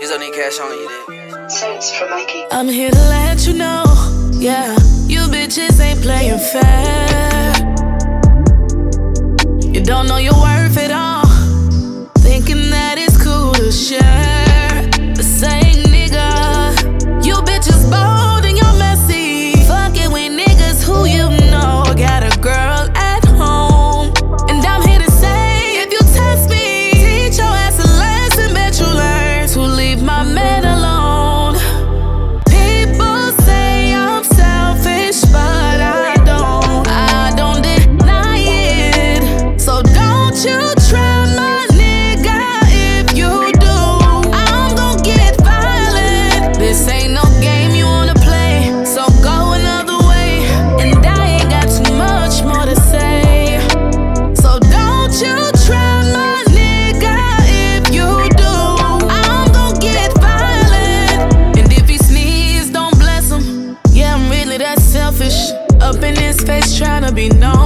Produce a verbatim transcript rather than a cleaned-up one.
Please don't need cash on you, dude. Thanks for Mikey. I'm here to let you know, yeah, you bitches ain't playing fair. You don't know your worth at all, thinking that it's cool to share. The same nigga, you bitches bold and you're messy. Fucking with niggas who you know got a girl at home. And I'm here to say, if you test me, teach your ass a lesson, bet you learn to leave my man alone. People say I'm selfish, but I don't, I don't deny it. So don't you try my nigga, if you do, I'm gon' get violent. This ain't no game you wanna play, so go another way. And I ain't got too much more to say. So don't you try my nigga, if you do, I'm gon' get violent. And if he sneeze, don't bless him. Yeah, I'm really that selfish. Up in his face tryna be known.